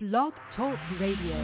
Blog Talk Radio.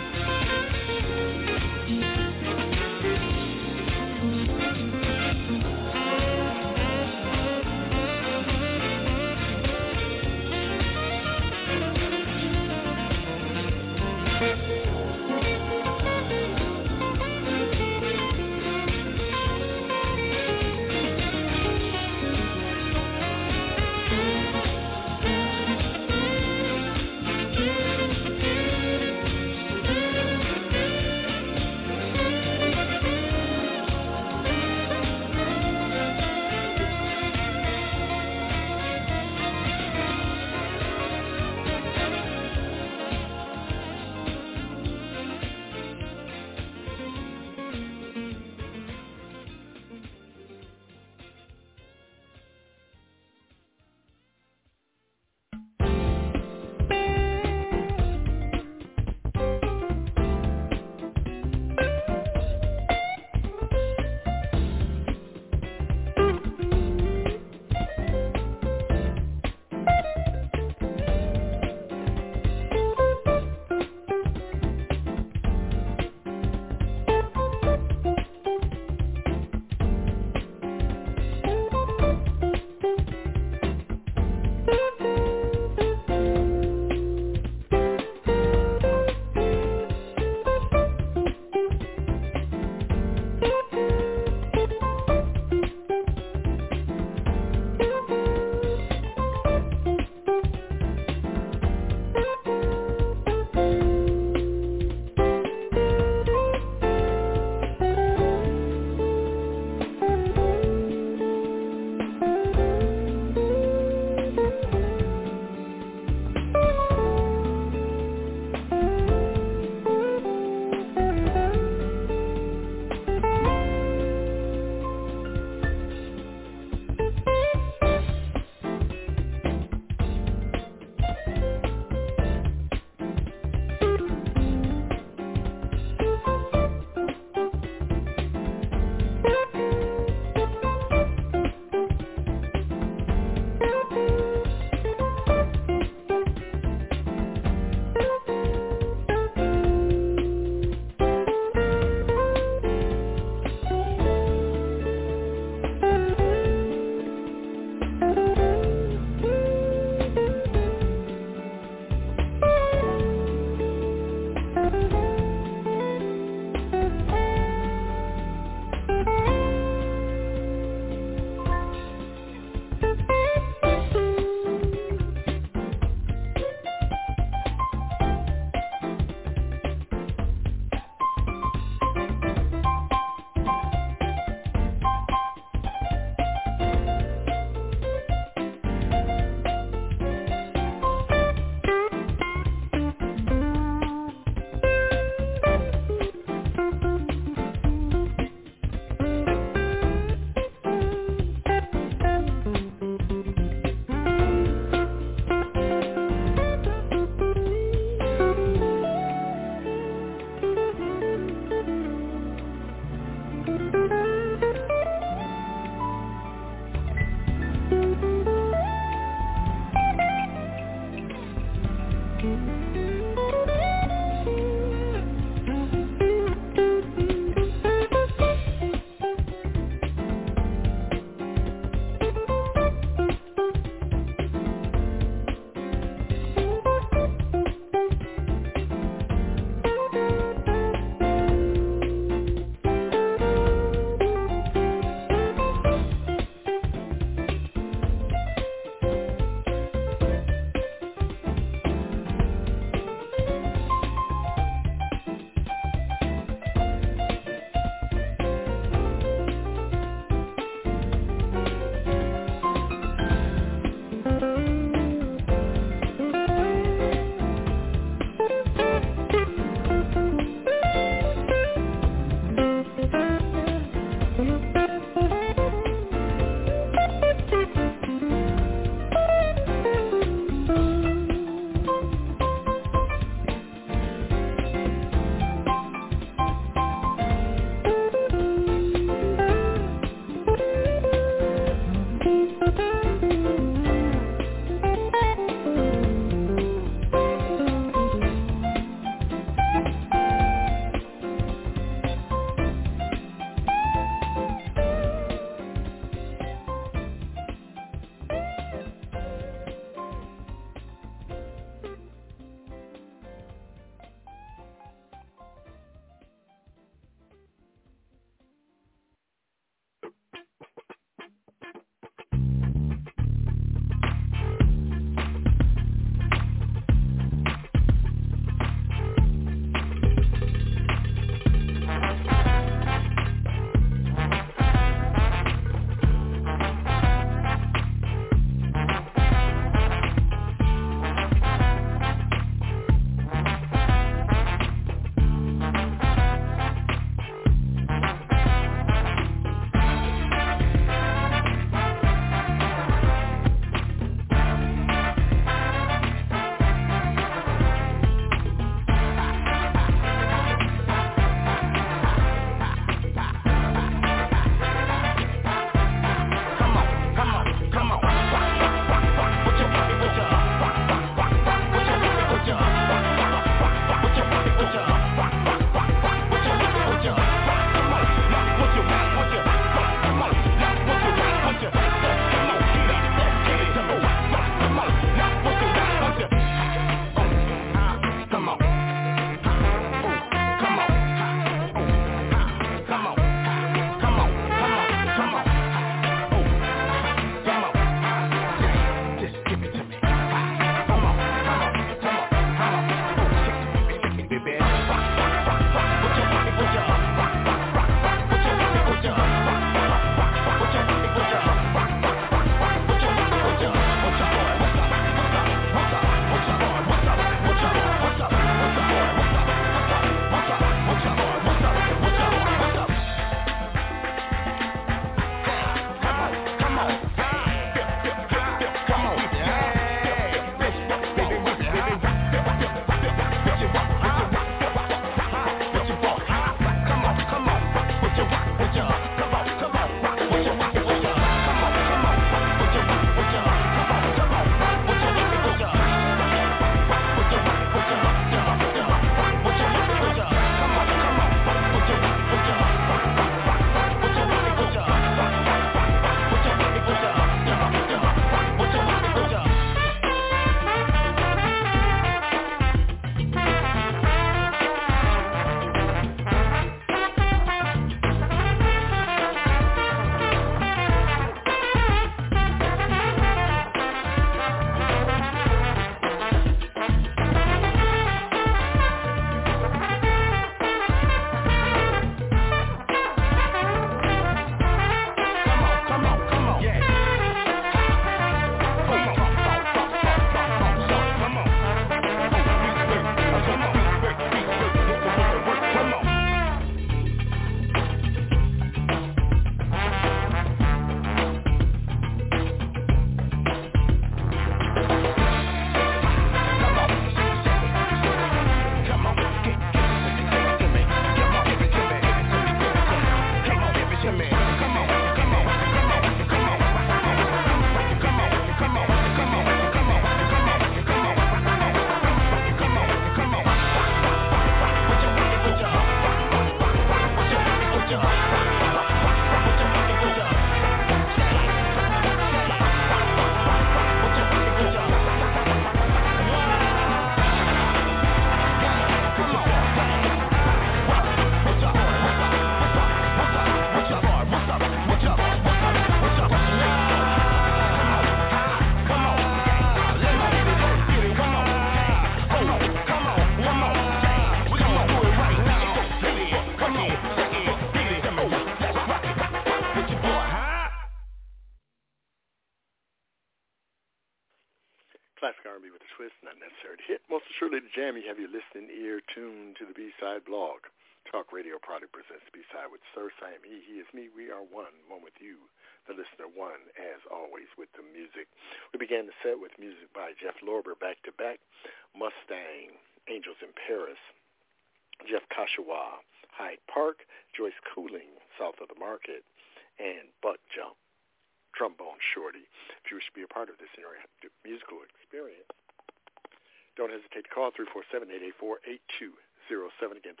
list, not necessary to hit. Most assuredly to jam. You have your listening ear tuned to the B-Side blog. Talk Radio product presents B-Side with Sir. I am he is me. We are one with you, the listener, one, as always, with the music. We began the set with music by Jeff Lorber, back-to-back, Mustang, Angels in Paris, Jeff Kashawa, Hyde Park, Joyce Cooling, South of the Market, and Buck Jump, Trombone Shorty. If you wish to be a part of this interactive musical experience, don't hesitate to call 347-884-8207. Again,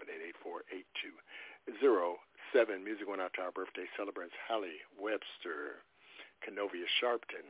347-884-8207. Music went out to our birthday celebrants, Hallie Webster, Kenovia Sharpton,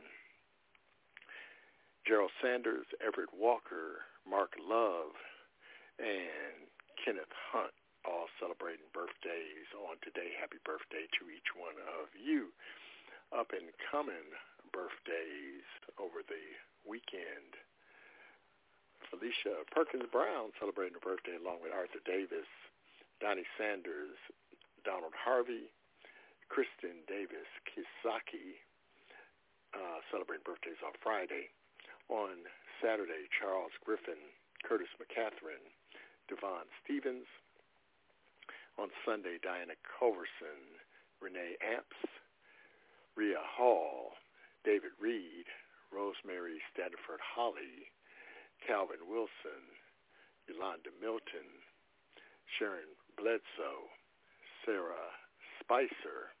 Gerald Sanders, Everett Walker, Mark Love, and Kenneth Hunt, all celebrating birthdays on today. Happy birthday to each one of you. Up and coming birthdays over the weekend. Felicia Perkins Brown celebrating her birthday along with Arthur Davis, Donnie Sanders, Donald Harvey, Kristen Davis Kisaki celebrating birthdays on Friday. On Saturday, Charles Griffin, Curtis McCatherine, Devon Stevens. On Sunday, Diana Culverson, Renee Amps, Rhea Hall, David Reed, Rosemary Stanford Holly, Calvin Wilson, Yolanda Milton, Sharon Bledsoe, Sarah Spicer,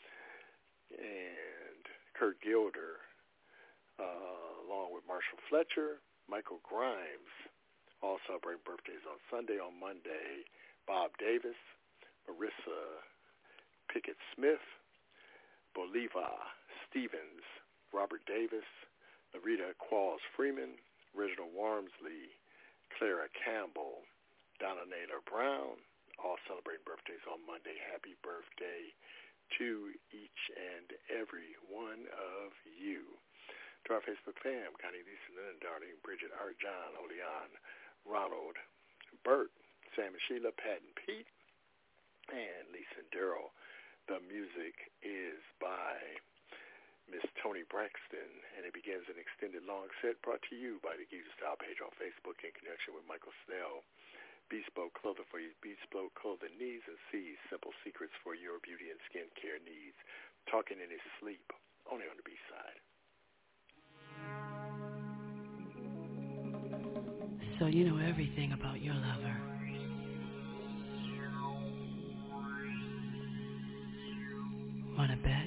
and Kurt Gilder, along with Marshall Fletcher, Michael Grimes, all celebrating birthdays on Sunday. On Monday, Bob Davis, Marissa Pickett-Smith, Bolivar Stevens, Robert Davis, Larita Qualls-Freeman, Reginald Wormsley, Clara Campbell, Donna Naylor Brown, all celebrating birthdays on Monday. Happy birthday to each and every one of you. To our Facebook fam, Connie, Lisa, Lynn, Darlene, Bridget, Art, John, Oleon, Ronald, Bert, Sam and Sheila, Pat and Pete, and Lisa and Daryl. The music is by Miss Toni Braxton, and it begins an extended long set brought to you by the Geezer Style page on Facebook in connection with Michael Snell. Bespoke clothing for your bespoke clothing needs, and sees simple secrets for your beauty and skincare needs. Talking in his sleep, only on the B-Side. So you know everything about your lover. Wanna bet?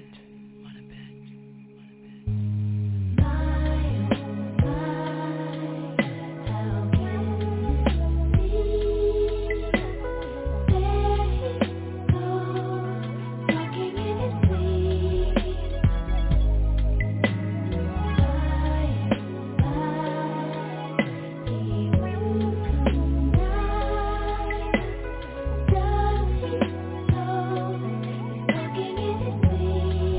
Thank you.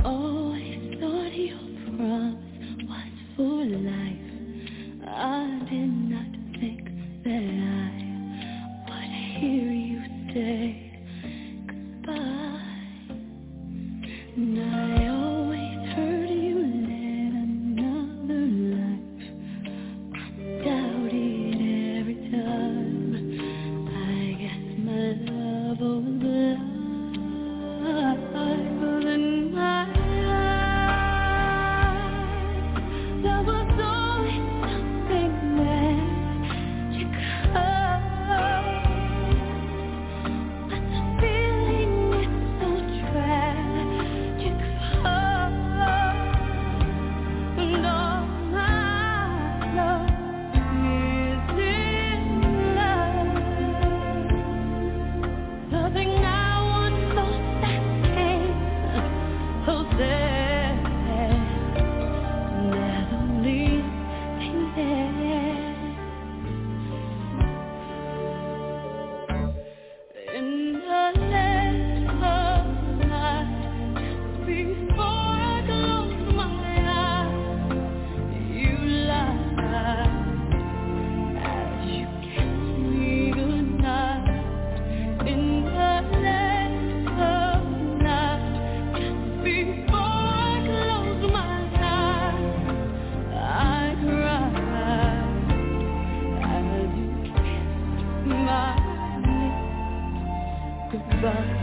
Always thought your promise was for life. I did not think that I would hear you say goodbye. And I always heard you live another life. I doubted every time. I guess my love was blind. But in my eyes, there was always something magical. But the feeling is so tragic. And all my love is in love. Nothing I want most that came so sad. There's only thing there. In the last of night, before I close my eyes, you lie as you kiss me goodnight. In the last of night, before I close my eyes, I cry as you kiss my lips goodbye.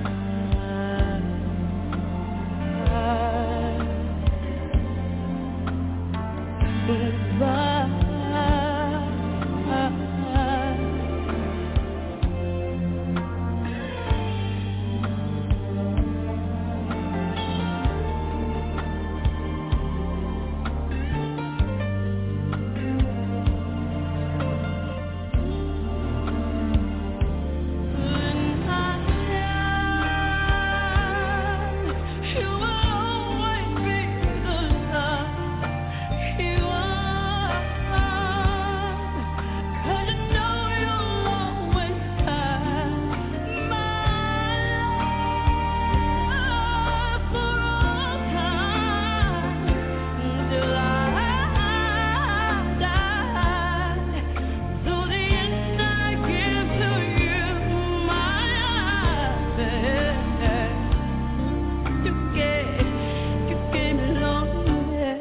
You will always be the love you are. 'Cause you know you'll always have my love for all time till I die. To the end I give to you my best. You gave me loneliness.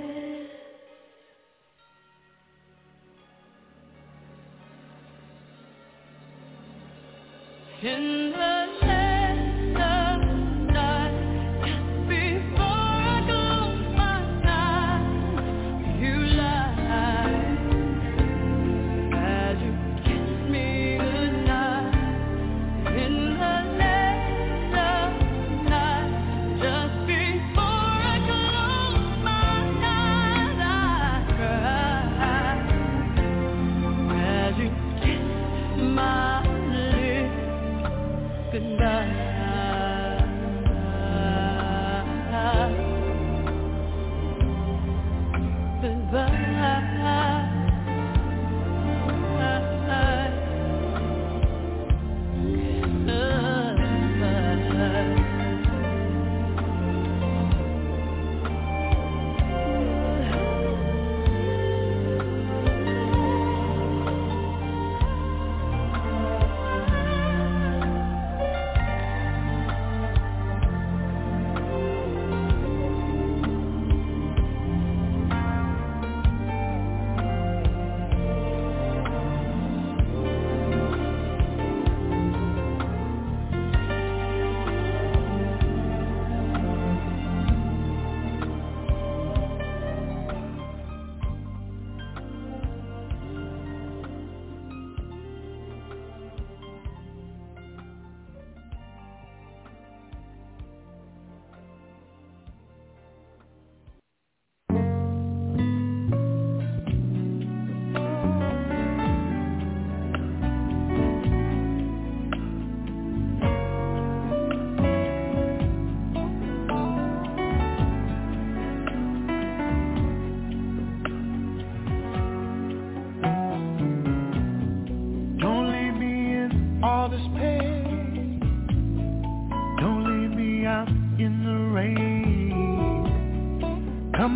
In the last of night, before I close my eyes, you lie as you kiss me goodnight. In the last of night, just before I close my eyes, I cry as you kiss my lips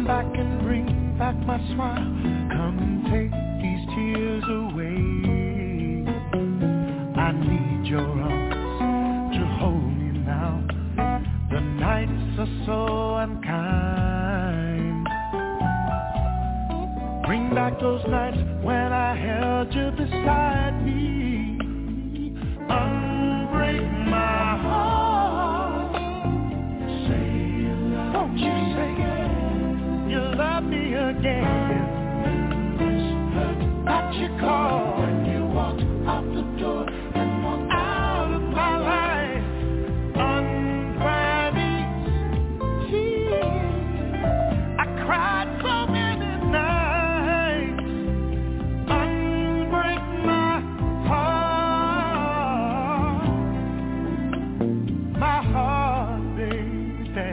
Come back and bring back my smile. Come and take these tears away. I need your arms to hold me now. The nights are so unkind. Bring back those nights when I held you beside me. Unbreak my heart. Say you love me. Won't you say you love me again? This hurt that you call when you walked out the door and walked out of my life. Uncried tears. I cried so many nights. Unbreak my heart. My heart, baby.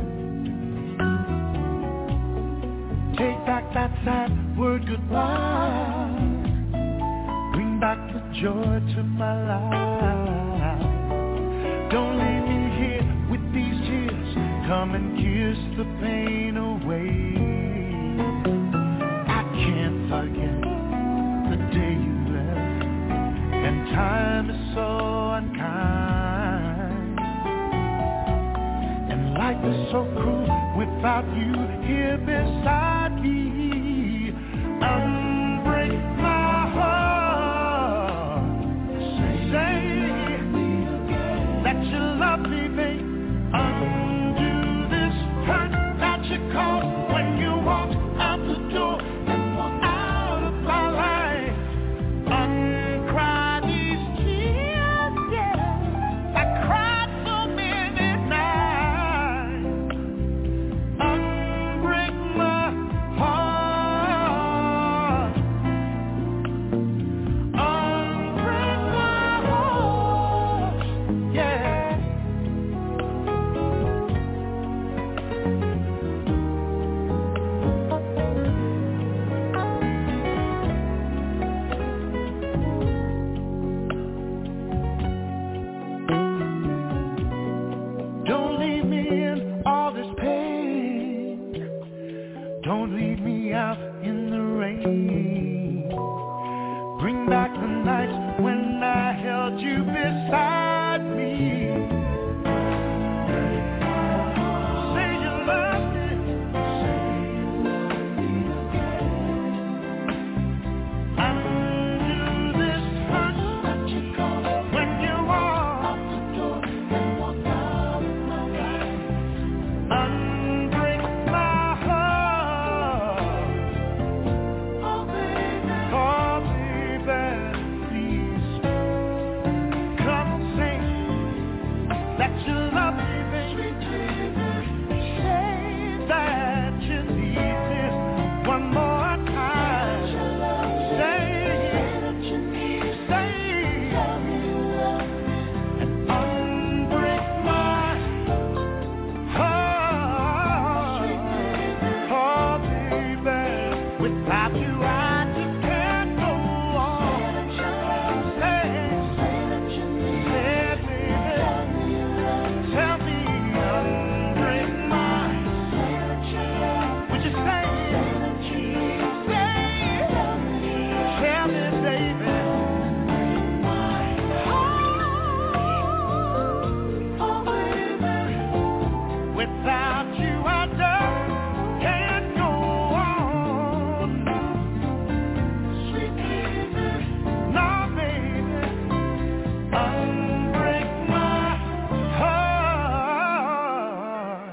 Take back that sad word goodbye. Bring back the joy to my life. Don't leave me here with these tears. Come and kiss the pain away. I can't forget the day you left, and time is so unkind. And life is so cruel without you here beside me. Unbreak my heart. Say that you love me, babe. Undo this hurt that you caused when you walked out the door and walked out of my life. Uncry these tears, yeah. I cried so many nights. Unbreak my heart. Unbreak my heart, yeah. Don't leave me in all this pain. Don't leave me out in the rain. Bring back the nights when I held you beside me. Say you love me. Undo this hurt that you caused when you walked out the door and walked out of my life. Unbreak my heart. Oh baby, please come sing that you love me, baby. Say that you need this one more time. Say that you need. Say and unbreak my heart. Oh baby, without you I just can't go on. Say baby, tell me unbreak my. Would you say? Tell me, baby. Oh baby, without you I just can't go on. Sweet baby, no baby, unbreak my heart.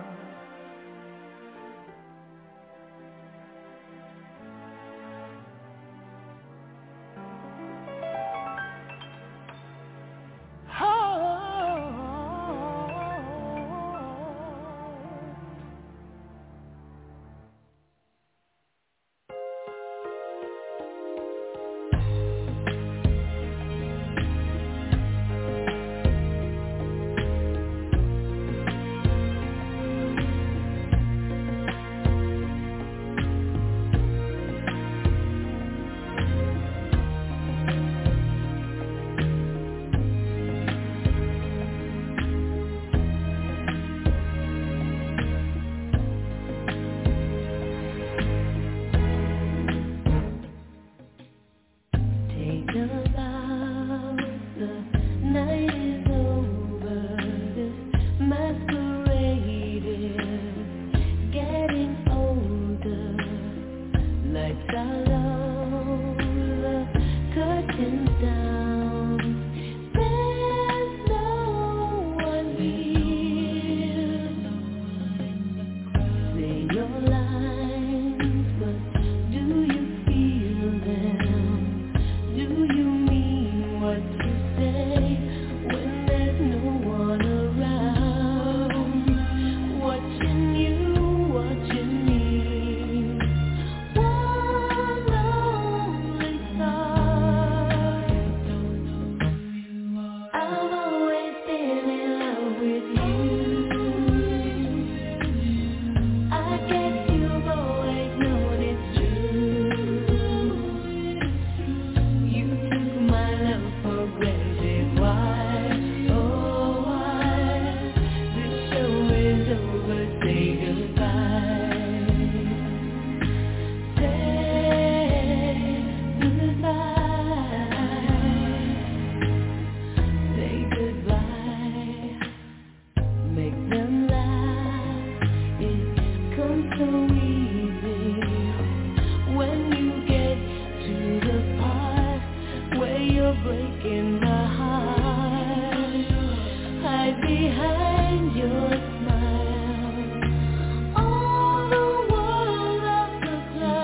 so easy when you get to the part where you're breaking my heart. Hide behind your smile. All the world of the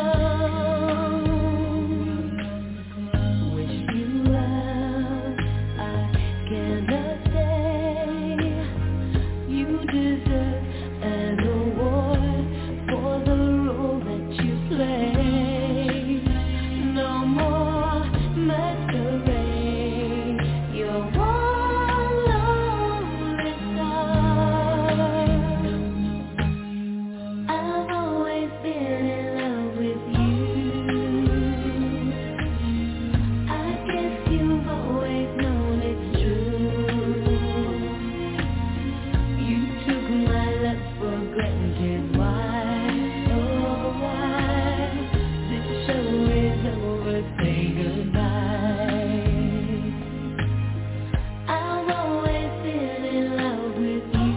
clown. Wish you well, I cannot stay. You deserve an award for the role that you play. No more masquerade. You're one lonely star. I've always been in love with you. I guess you've always known it's true. You took my love for granted. Why, oh why? This show is over, say goodbye. I've always been in love with you.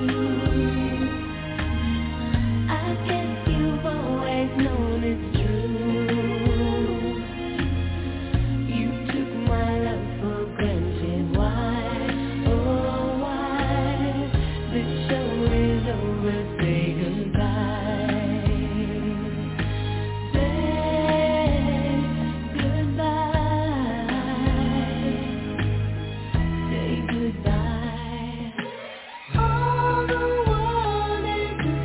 I guess you've always known it's true. You took my love for granted. Why, oh why? This show is over, say goodbye. Say goodbye. Say goodbye. All the world is a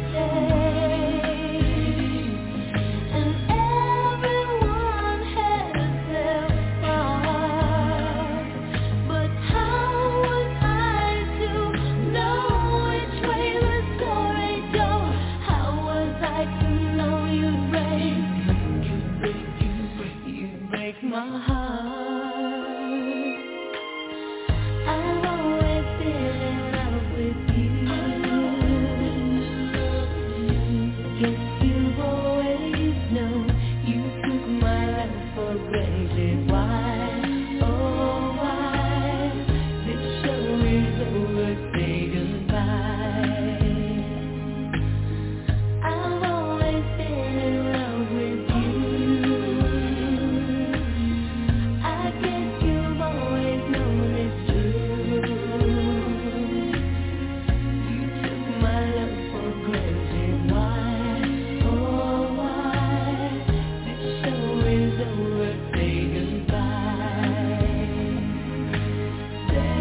stage, and everyone has their part. But how was I to know which way the story goes? How was I to know you'd break my heart? I've always been in love with you. Guess you've always known you took my love for granted. Why, oh why? This show is over, say goodbye. I've always been in love with you. I guess you've always known it's true. You took my love for granted. Why, oh why? This show is over, say goodbye. Say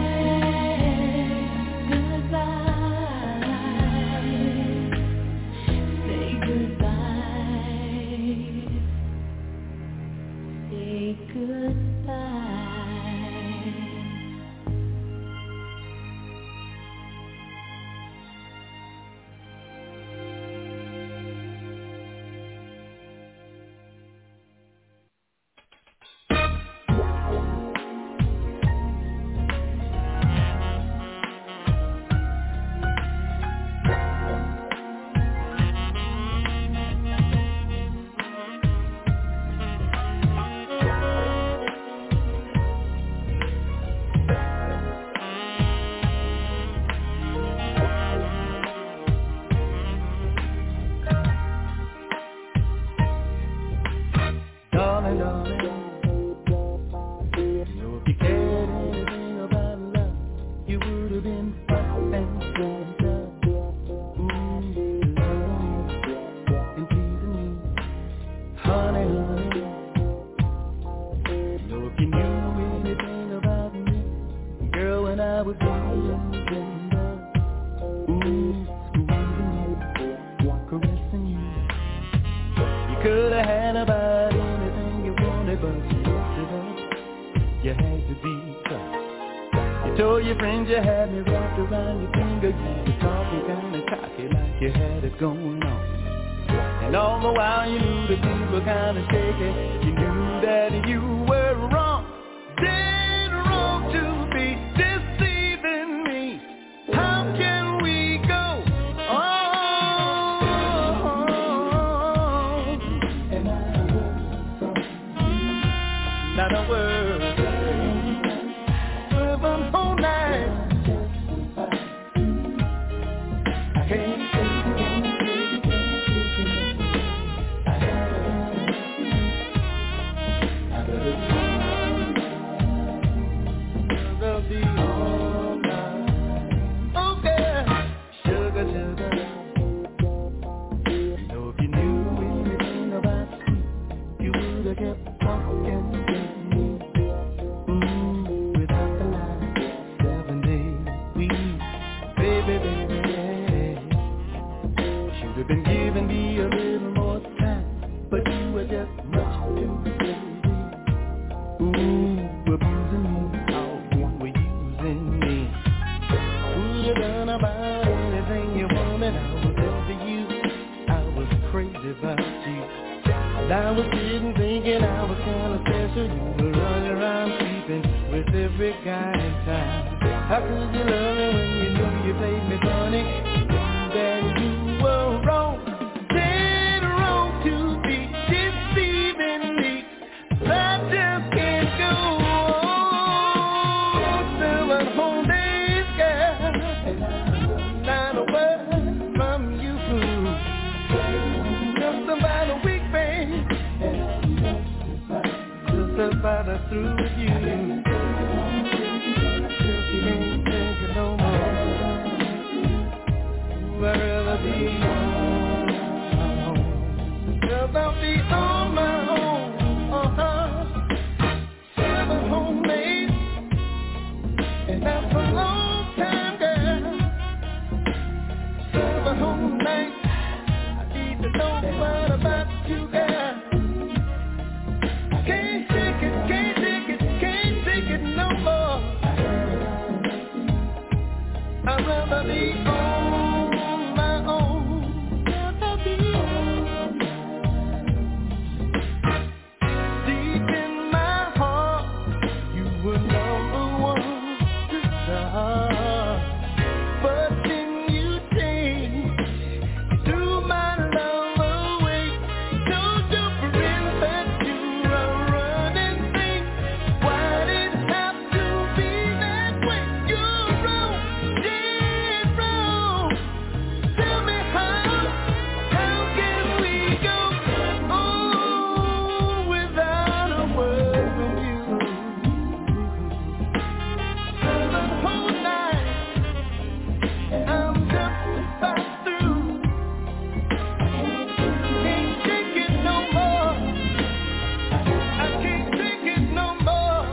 goodbye. Say goodbye. Darling, darling, you know if you cared anything about love, you would have been front and center. And pleasing me, honey, honey. You know if you knew anything about me, girl, when I was young and tender, squeezing you, caressing you, you could have had about anything you wanted, but you had to be tough. You told your friends you had me wrapped around your finger. You were talking kind of cocky like you had it going on. And all the while you knew that things were kind of shaky. You knew that you were wrong, dead wrong to be deceiving me. How can we go on? And not a word. One whole night. I can't Should have been giving me a little more time, but you were just much too busy. Ooh, abusing me, oh, you were using me. Could have done about anything you wanted. I was into you, I was crazy about you. And I was sitting thinking I was kind of special. You were running around sleeping with every guy in town. How could you love me when you knew you played me funny? That you were wrong, dead wrong to be deceiving me. I just can't go on. 7 whole days, girl, not a word from you. Just about a week, babe. Just about a through with you. Can't take it no more. I'd rather be on my own. 'Cause I'll be on my own. 7 whole days, and that's a long time, girl. 7 whole nights. I need to know what about you, girl. Can't take it, can't take it, can't take it no more. I'd rather be on my own. Rather be deep in my heart. You were number one to start, but then you changed. You threw my love away. Don't jump in that you are running things. Why did it have to be that way? You're wrong, dead wrong. Tell me how can we go on without a word from you? 7 whole nights, I'm just about through. Can't take it no more. I can't take it no more.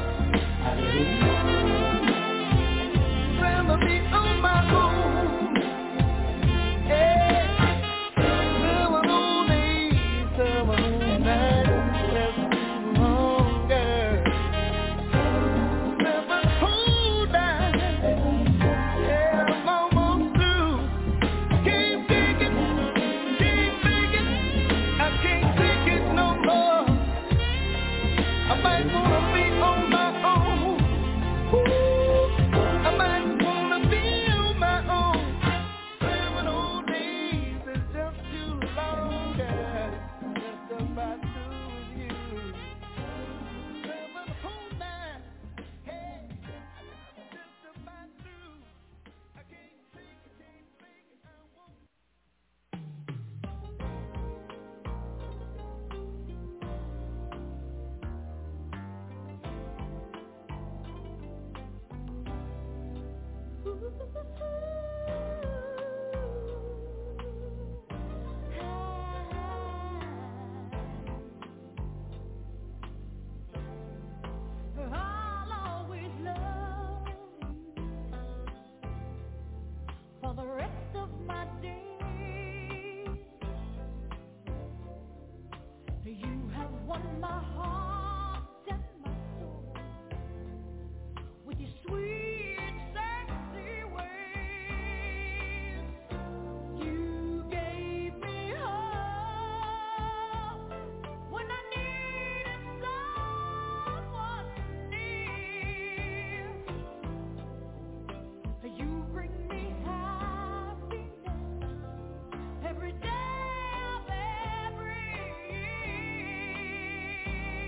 Rather be on my own. Yeah. 7 whole days, 7 whole nights, that's too long, girl. 7 whole nights, yeah, I'm almost through. Can't take it, I can't take it no more. I might wanna be on my own. Ooh, I might wanna be on my own. 7 whole days is just too long, girl. Just about through with you. 7 whole nights, hey, just about through. I can't take it, I won't. I'll always love you for the rest of my days. You have won my heart and my soul with your sweet, sexy ways. You gave me hope when I needed someone near. You bring me happiness every day of every year.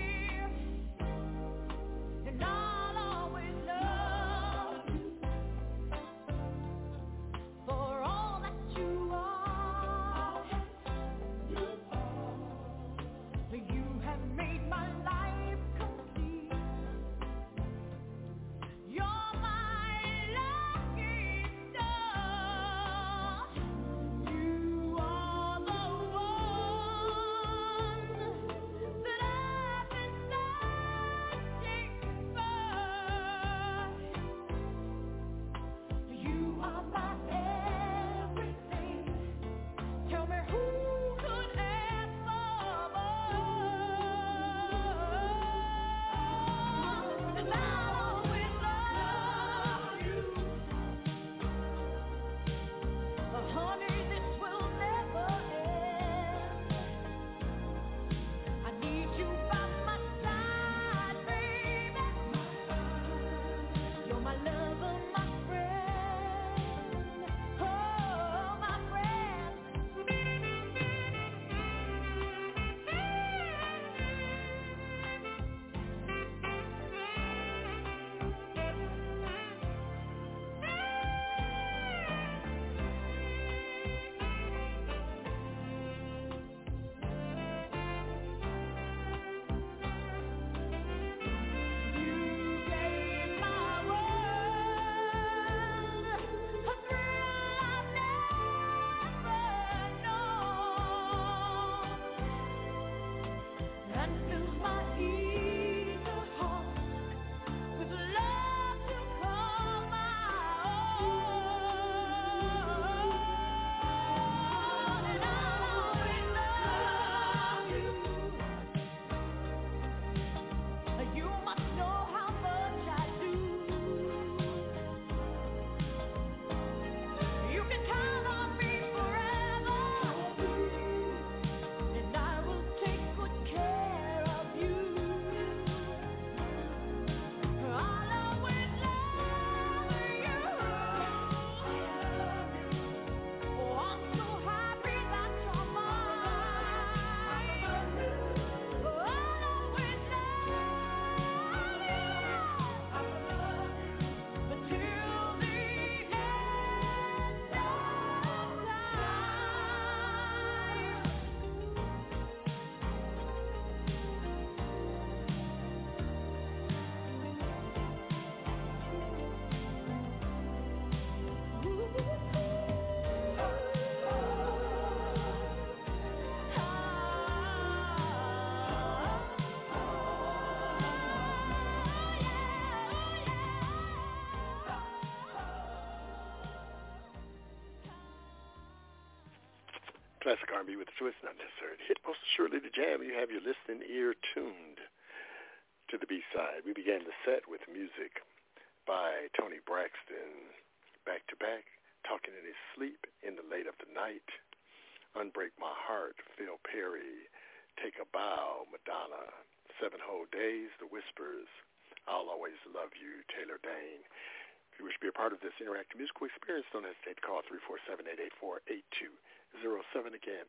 Classic R&B with a twist, not necessary to hit. Most assuredly the jam. You have your listening ear tuned to the B-side. We began the set with music by Tony Braxton, Back to Back, Talking in His Sleep, In the Late of the Night, Unbreak My Heart, Phil Perry, Take a Bow, Madonna, 7 Whole Days, The Whispers, I'll Always Love You, Taylor Dane. If you wish to be a part of this interactive musical experience, don't hesitate to call 347-884-8207. Again,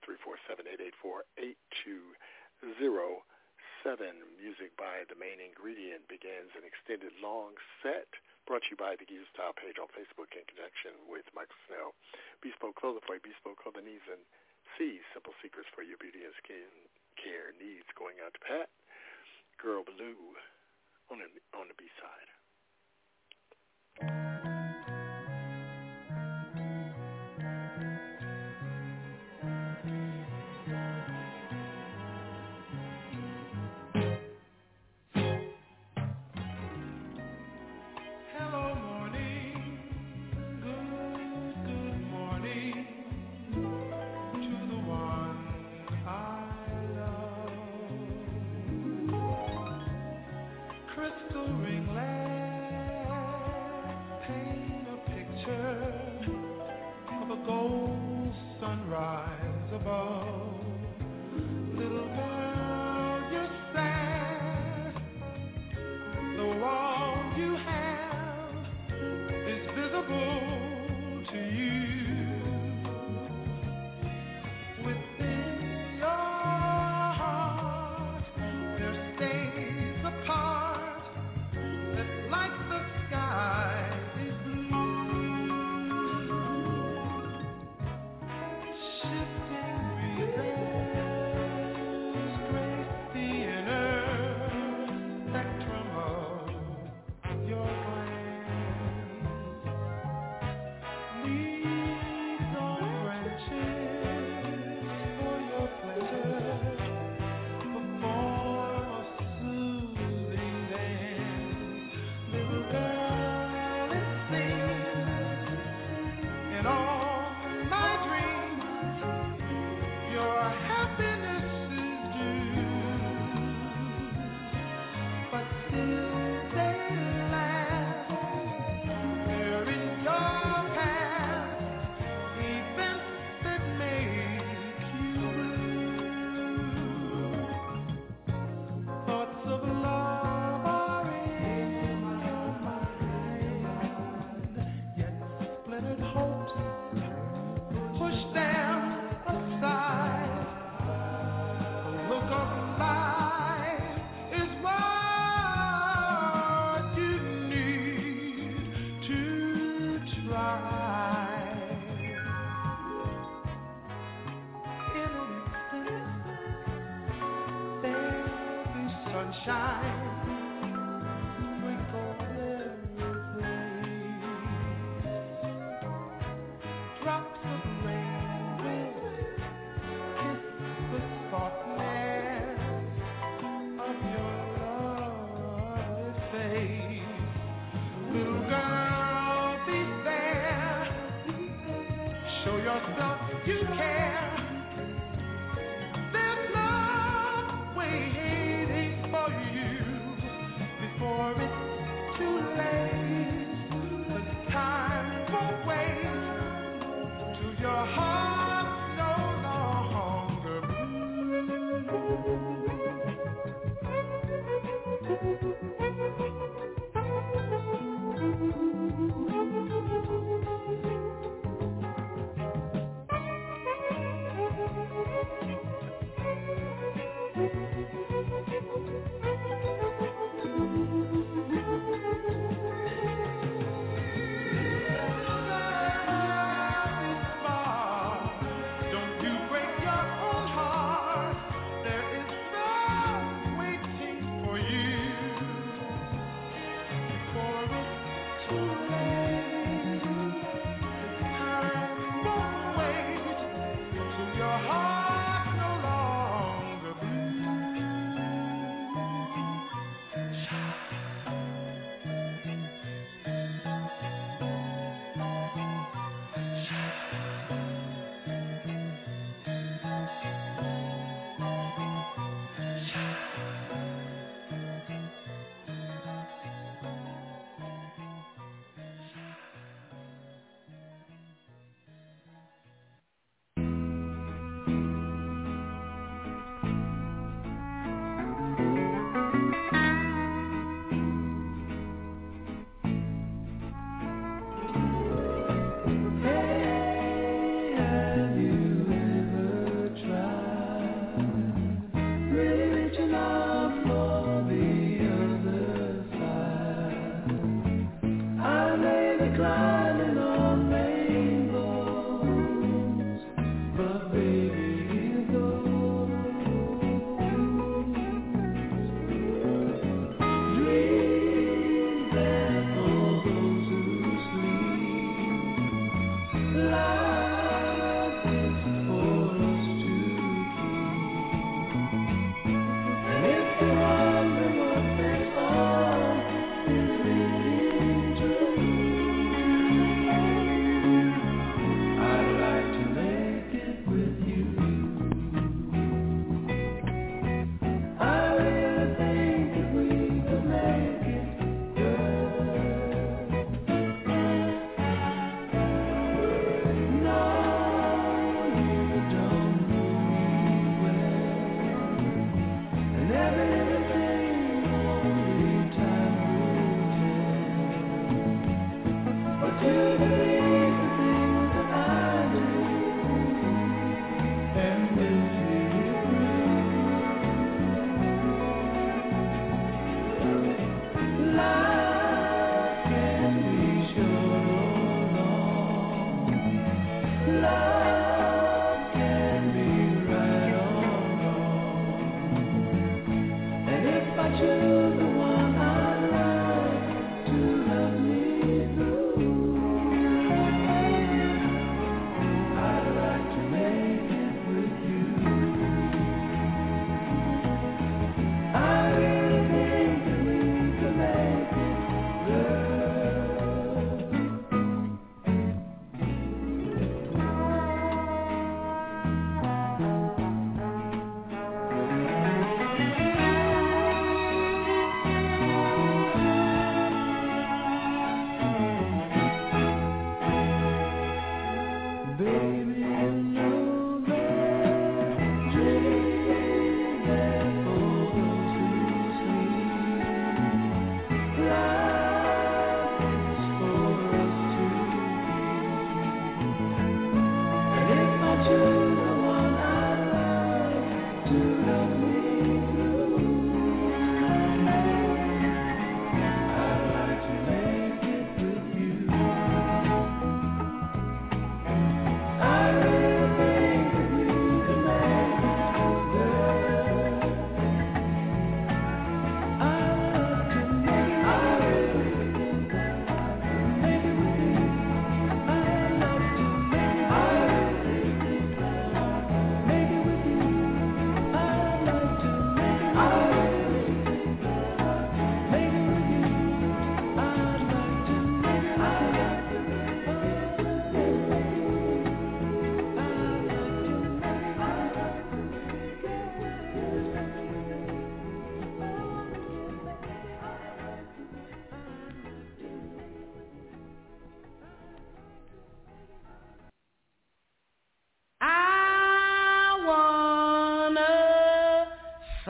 347-884-8207. Music by The Main Ingredient begins an extended long set brought to you by the Giza Style page on Facebook in conjunction with Michael Snell. Bespoke clothing for your bespoke clothing needs, and C, simple secrets for your beauty and skin care needs. Going out to Pat, Girl Blue on the B-side. There's love waiting for you.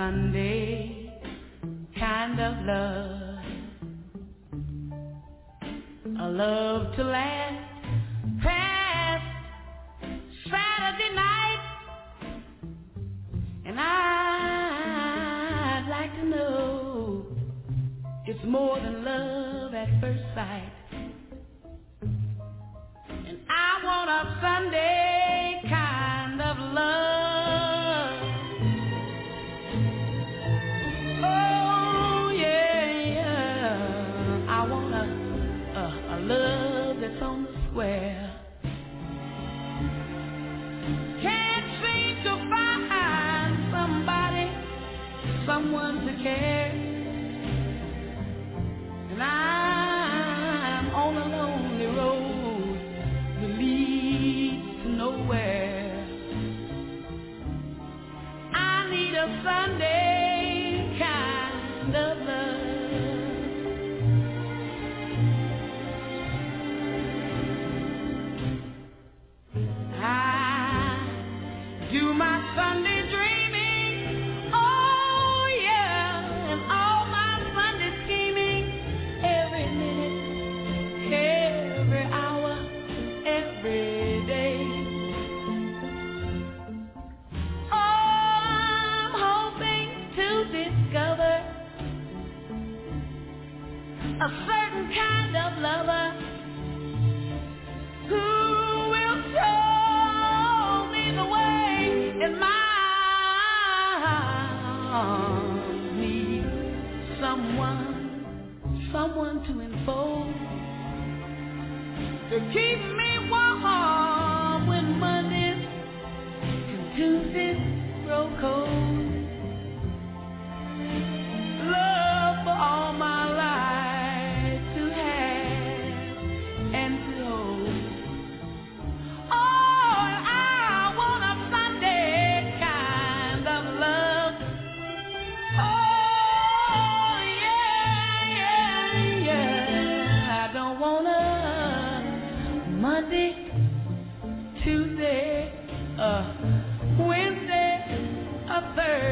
Sunday kind of love. A love to last past Saturday night. And I'd like to know it's more than love at first sight. And I want a Sunday kind of love. Oh yeah, I want a love that's on the square. Can't seem to find somebody, someone to care. And I'm on a lonely road that leads to nowhere. I need a Sunday kind of love. Do my Sunday dreaming, oh yeah, and all my Sunday scheming, every minute, every hour, every day. Oh, I'm hoping to discover a certain kind of lover who will show the way in my arms. Need someone to enfold, to keep me warm when Mondays and Tuesdays grow cold. Love for all my life to have and to hold. Monday, Tuesday, Wednesday, a Thursday.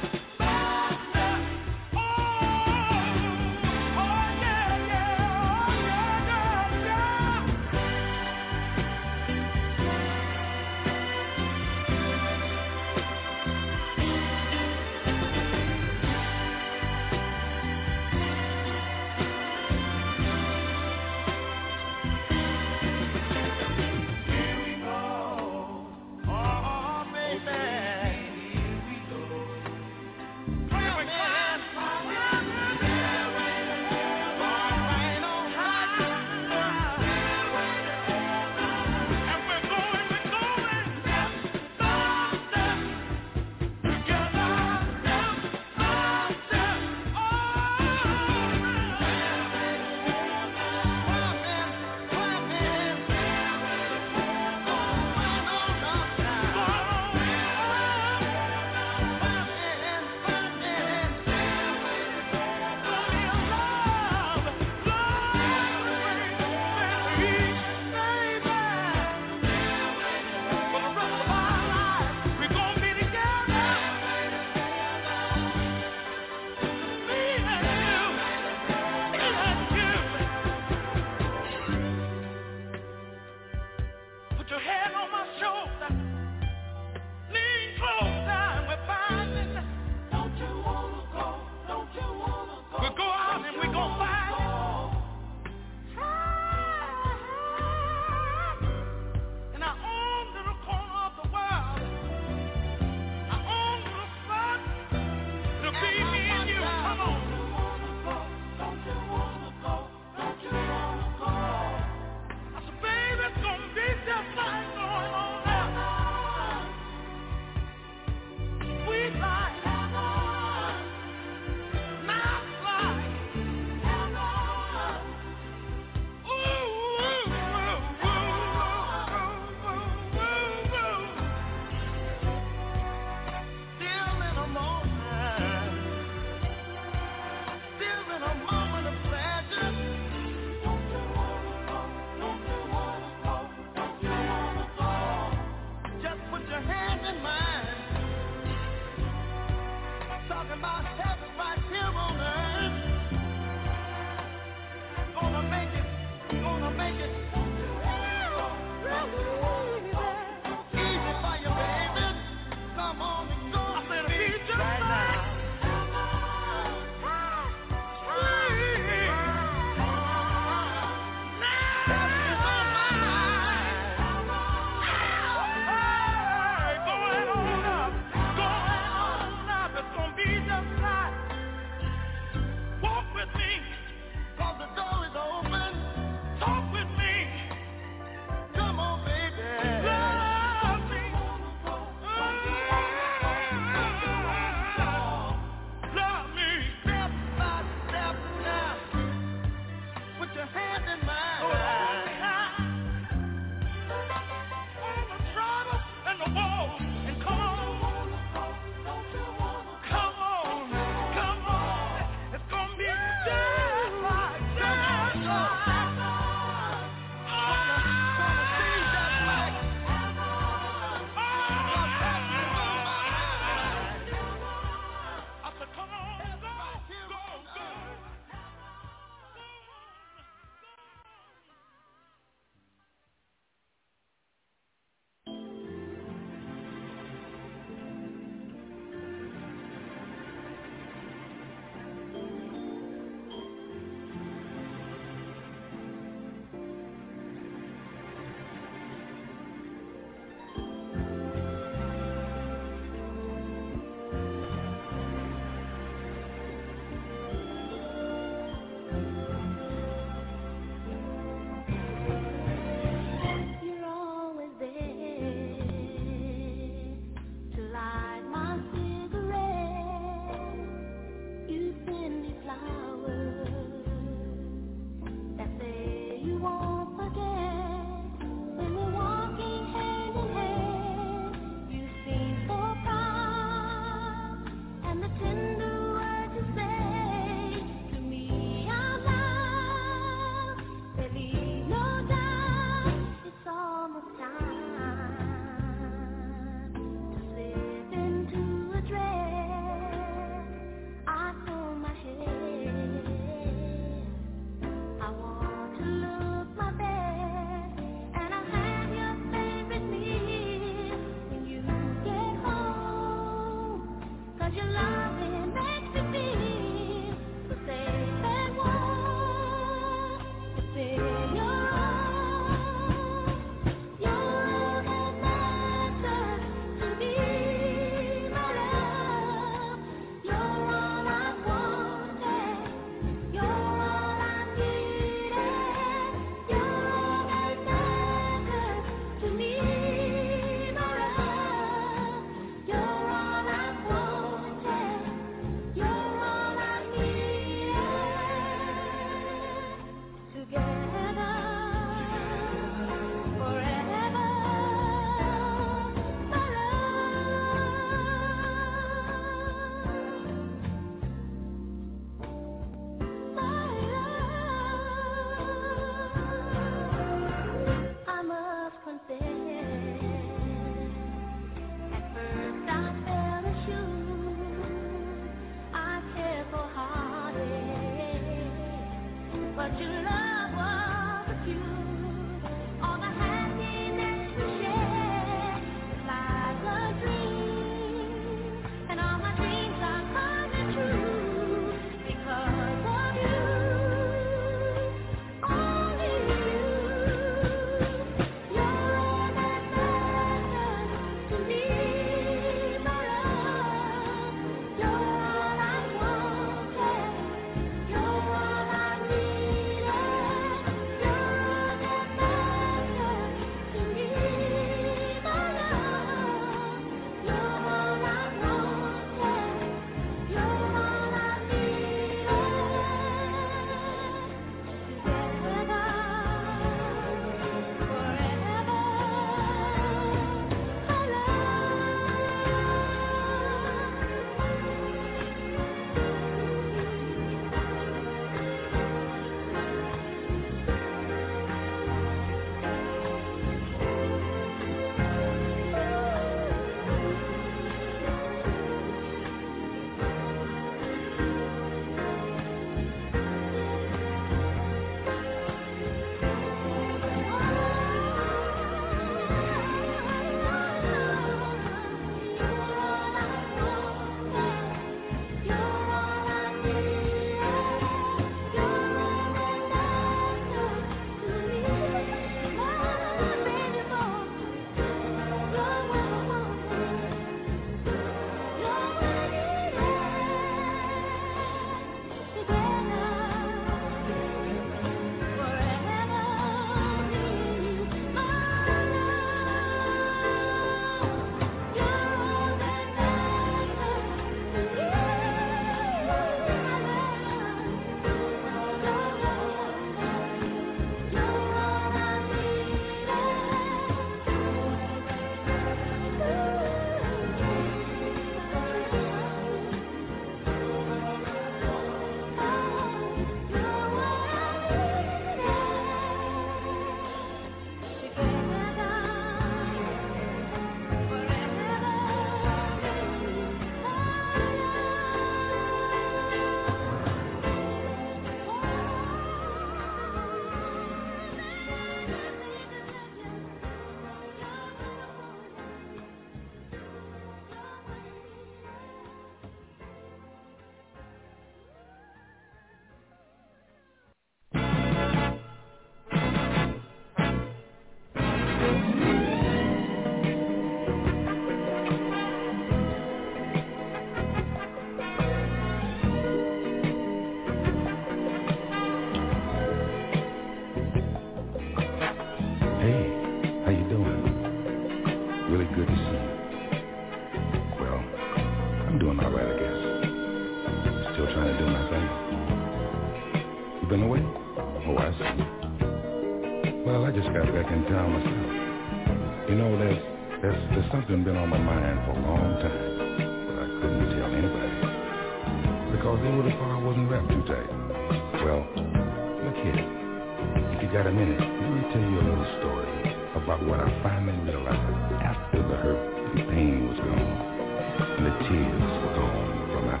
Hey, how you doing? Really good to see you. Well, I'm doing all right, I guess. Still trying to do my thing. You been away? Oh, I see. Well, I just got back in town myself. You know, there's something been on my mind for a long time, but I couldn't tell anybody because they would have thought I wasn't wrapped too tight. Well, look here. If you got a minute, let me tell you a little story about what I finally realized after the hurt and pain was gone and the tears were gone from my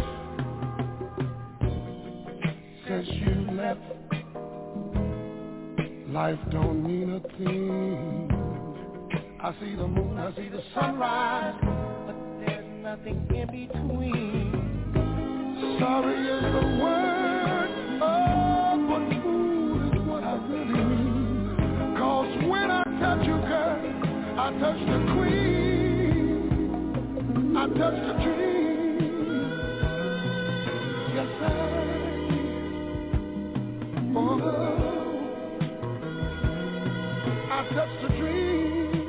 eyes. Since you left, life don't mean a thing. I see the moon, I see the sunrise, but there's nothing in between. Sorry is the word, oh, but fool is what I really mean. 'Cause when I touch you, girl, I touch the queen, I touch the dream. Yes, I did. Oh, I touch the dream.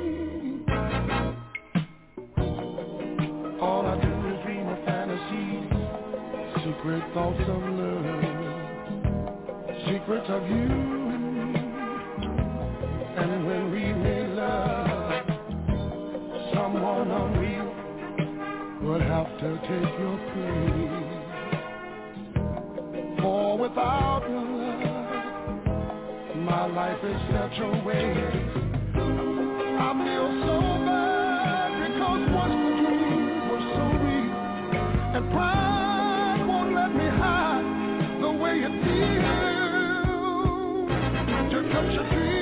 All I do is dream of fantasies, secret thoughts of love, secrets of you and me. And when we made love, someone unreal would have to take your place. For without your love, my life is such a waste. I feel so bad because once the dreams were so real, and pride won't let me hide the way it feels to touch a dream.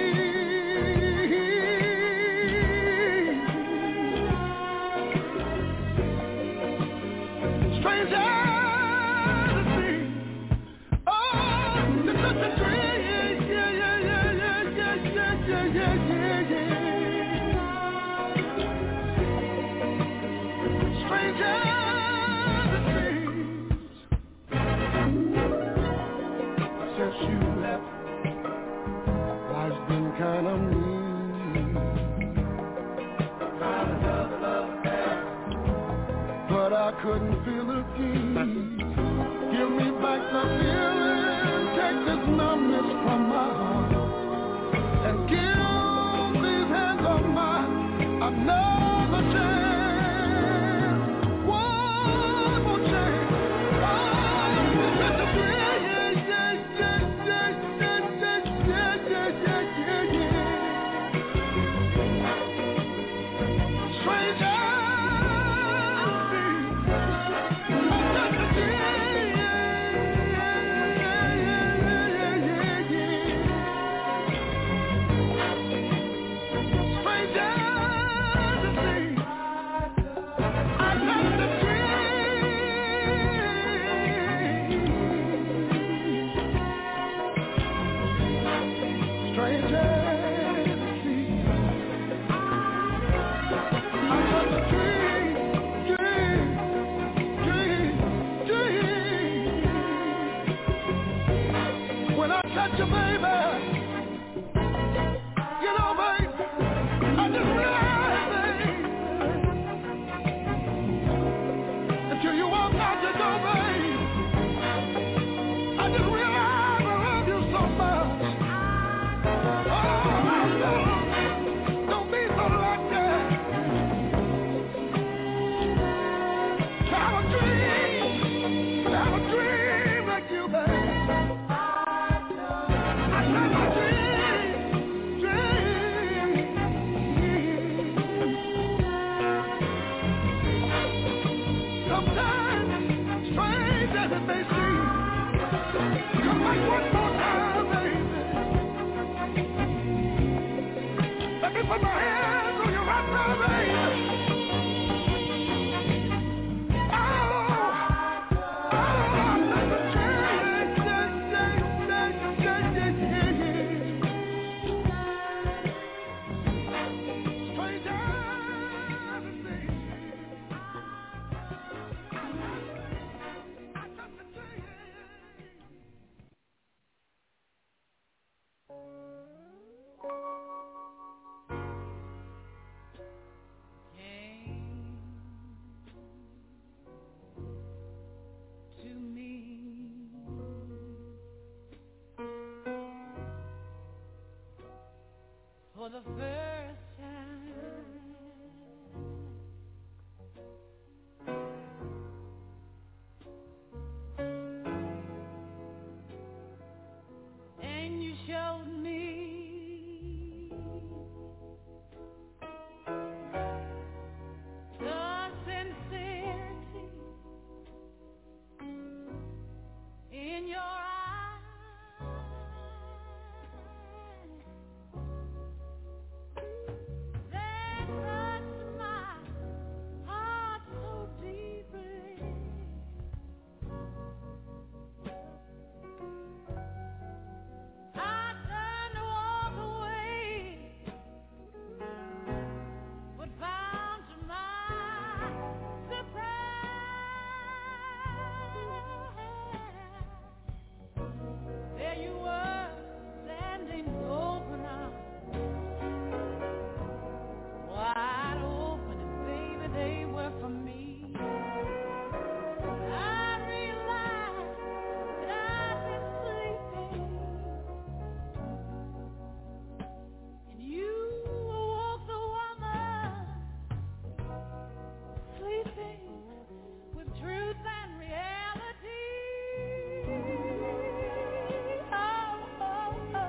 Strange as it seems, oh, to touch a dream, yeah, yeah, yeah, yeah, yeah, yeah, yeah, yeah, yeah. Strange as it seems, since you left, life's been kind of mean. Found another love affair, but I couldn't feel the key. Give me back the feeling, take this numbness from my heart, and give these hands of mine another chance, one more chance. Oh, it's a dream, yeah, yeah, yeah, yeah, yeah, yeah, yeah, yeah, yeah, yeah. Strange as it seems, it's just a dream, yeah, yeah, yeah, yeah, yeah, yeah. Strange as it seems, I touched the dream. Strange as it seems, I touched the dream, dream, dream, dream. When I touch you, baby, you know, babe, I just realized, babe, until you walk out the door, babe, I just realized I love you so much. Oh, don't be so like that. Have a dream like you, babe. I have a dream. Sometimes, strange as it may seem, come back one more time, baby. Let me put my hands on your right now, baby. Oh, that's a change, yeah, yeah, yeah, yeah, yeah, yeah. Strange as it seems, I touch the dream. for the first time. And you showed me the sincerity in your eyes that touched my heart so deeply. I turned to walk away, but found to my surprise, there you were, standing open arms, wide open, and baby, they were for me. I realized that I'd been sleeping, and you woke the woman sleeping with truth and reality. Oh, oh, oh.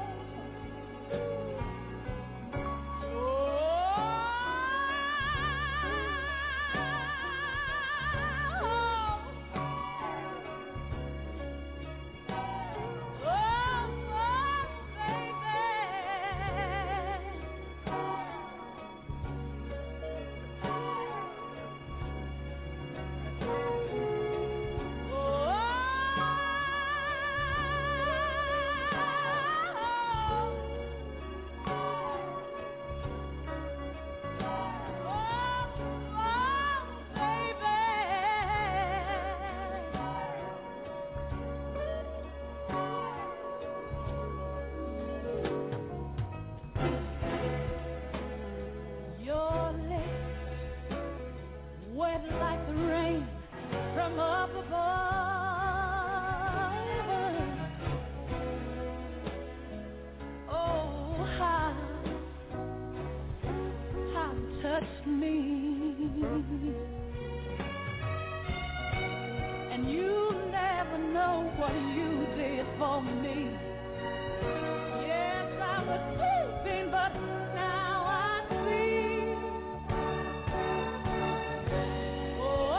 Your lips wet like the rain from up above. Oh, how touched me, and you never know what you did for me. Yes, I was sleeping, but now I see. Oh,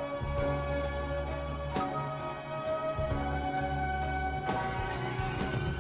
baby.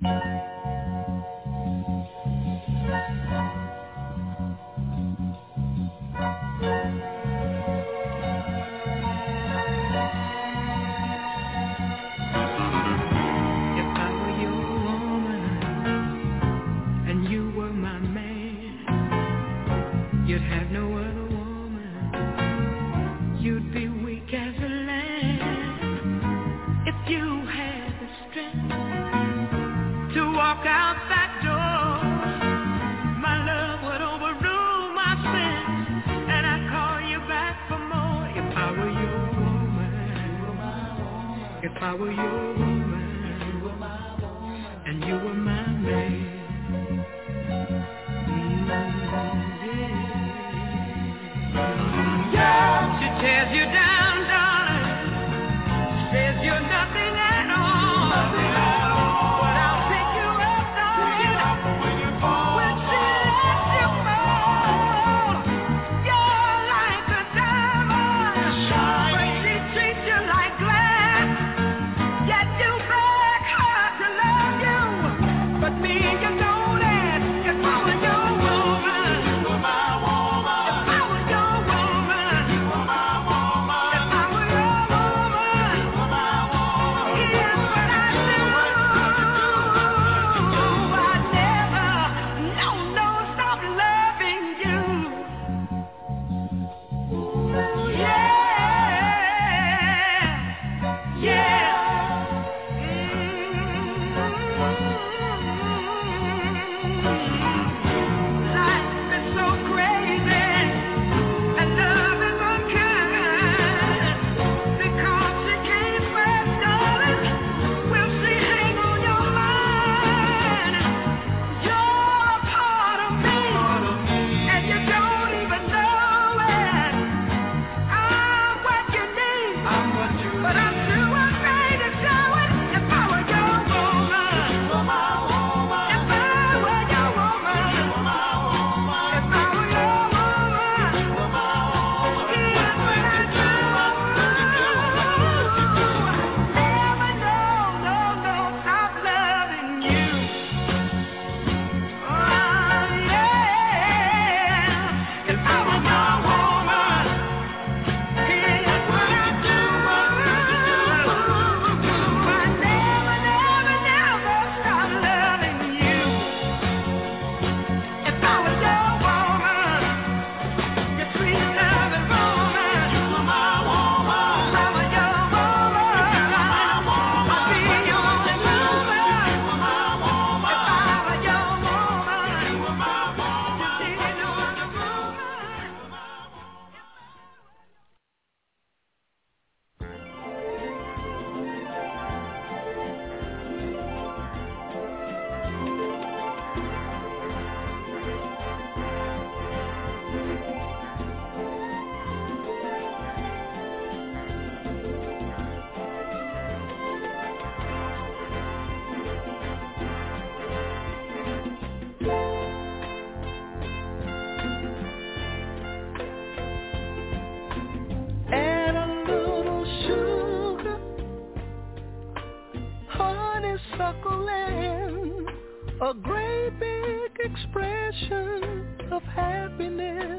A great big expression of happiness,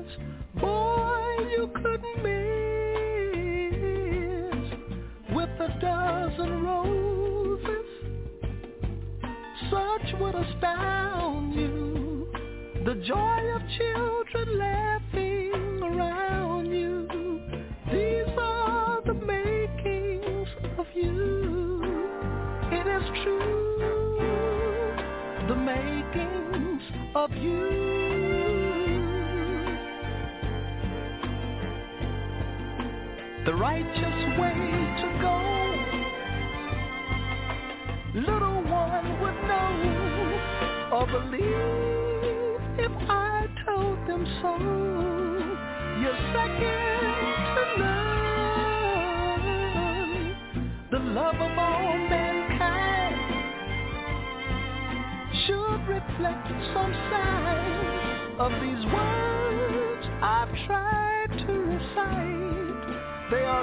boy, you couldn't miss. With a dozen roses, such would astound you. The joy of children laughing around you. These are the makings of you. It is true. The makings of you. The righteous way to go, little one would know or believe if I told them so. You're second to none. The love of all mankind should reflect some signs of these words I've tried to recite. They are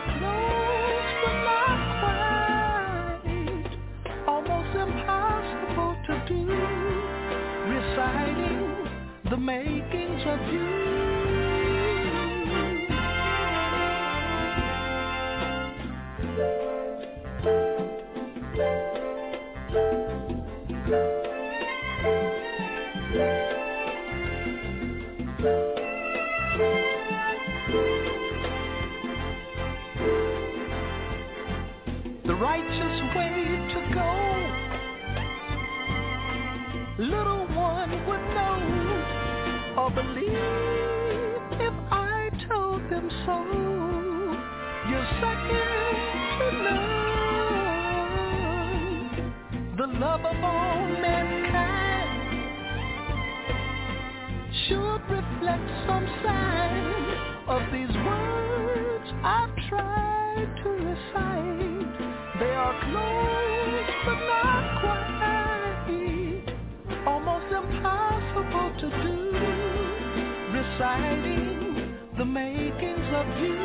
close but not quite, almost impossible to the makings of you. The righteous way to go, little one would know or believe if I told them so. You're second to none, the love of all mankind should reflect some sign of these words I've tried to recite. They are close but not quite, almost impossible to do, reciting the makings of you.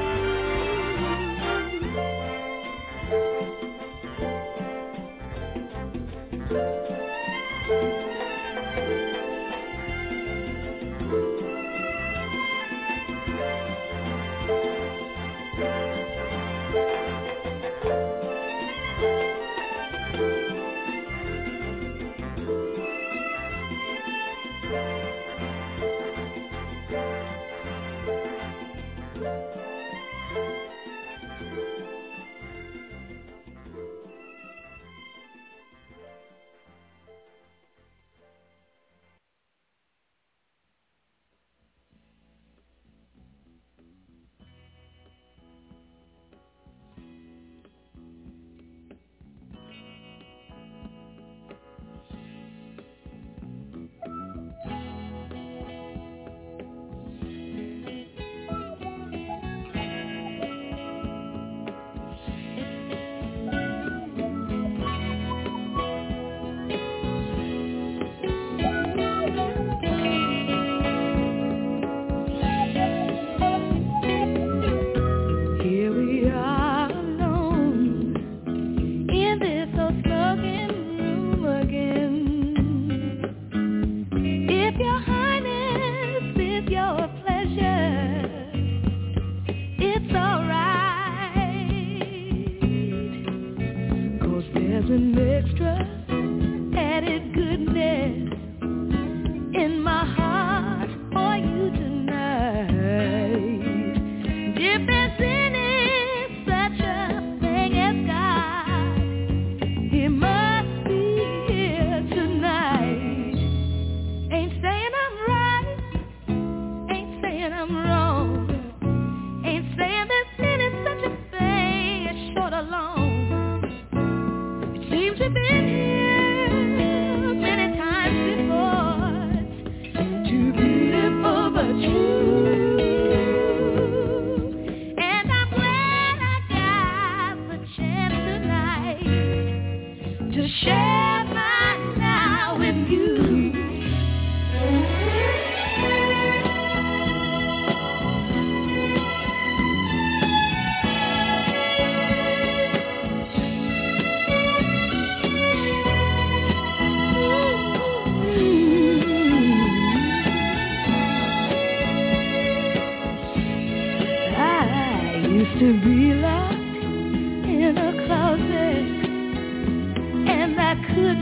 To be locked in a closet, and I could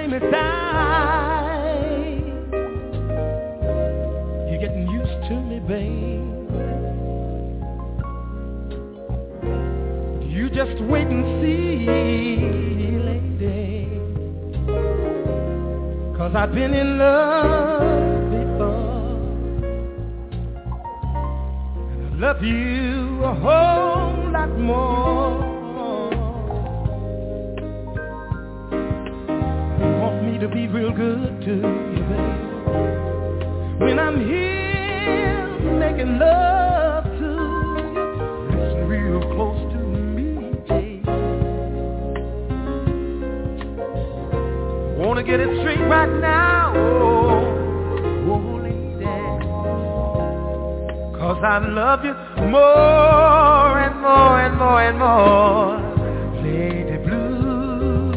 me die. You're getting used to me, babe. You just wait and see, lady. 'Cause I've been in love before, and I love you a whole lot more. You want me to be real good to you, baby, when I'm here making love to you. Listen real close to me, baby. Wanna get it straight right now, oh lady, 'cause I love you more and more and more and more, Lady Blue.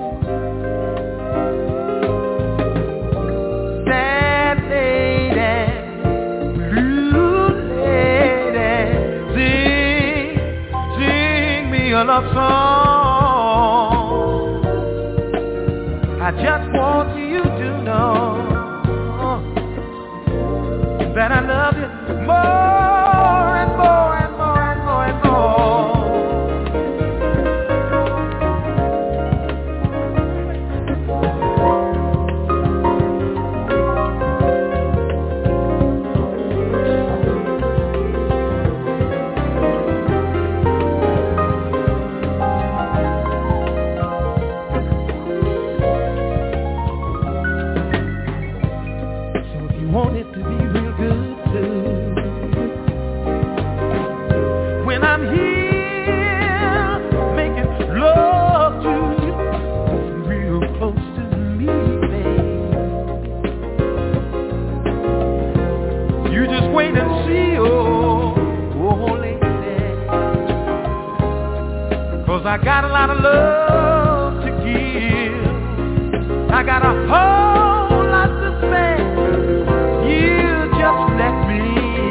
Sad lady, blue lady, sing me a love song. I just want you to know that I love you more and more and more and more and more. Want it to be real good too. When I'm here making love to you, real close to me, babe. You just wait and see, oh lady, 'cause I got a lot of love to give. I got a whole lot to say. You just let me